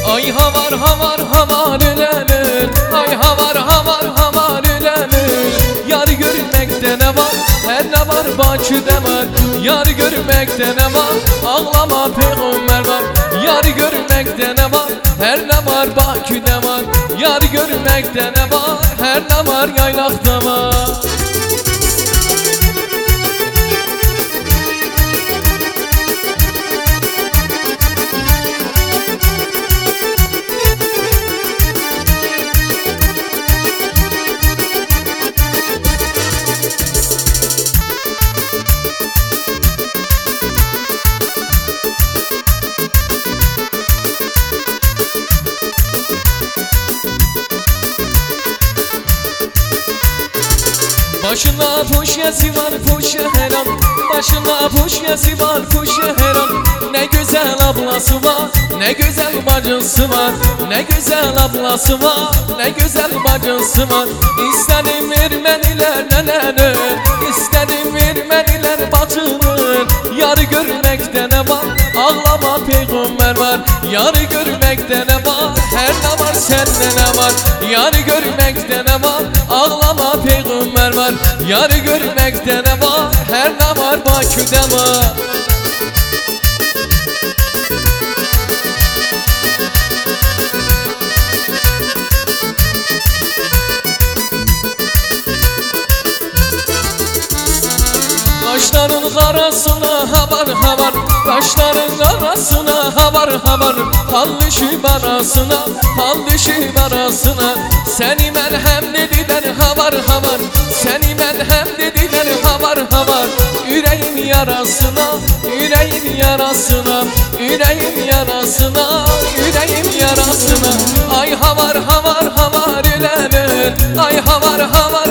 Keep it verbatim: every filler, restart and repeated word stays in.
Ay havar havar havar elenir, ay havar havar havar elenir. Yar görmekte ne var, her ne var Bakü'de var. Yar görmekte ne var, ağlama peygamber var. Yar görmekte ne var, her ne var Bakü'de var. Yar görmekte ne var, her ne var yaylakta var. Başına poşyesi var poşe heram, başına poşyesi var poşe heram. Ne güzel ablası var, ne güzel bacısı var. Ne güzel ablası var, ne güzel bacısı var. İstedim vermediler neneni, istedim vermediler bacını. Yarı görmekte ne var, ağlama peygamber var. Yarı görmekte ne var, her ne var sende ne var. Yarı görmekte ne var, ağlama peygamber var. Yarı görmekte ne var, her ne var Bakü'de var. Kaşların arasına havar havar, kaşların arasına havar havar. Hal düşüp arasına, hal düşüp arasına. Seni melhem dediler havar havar, seni melhem dediler havar havar. Yüreğim yarasına, yüreğim yarasına, yüreğim yarasına, yüreğim yarasına. Ay havar havar havar elenir, ay havar havar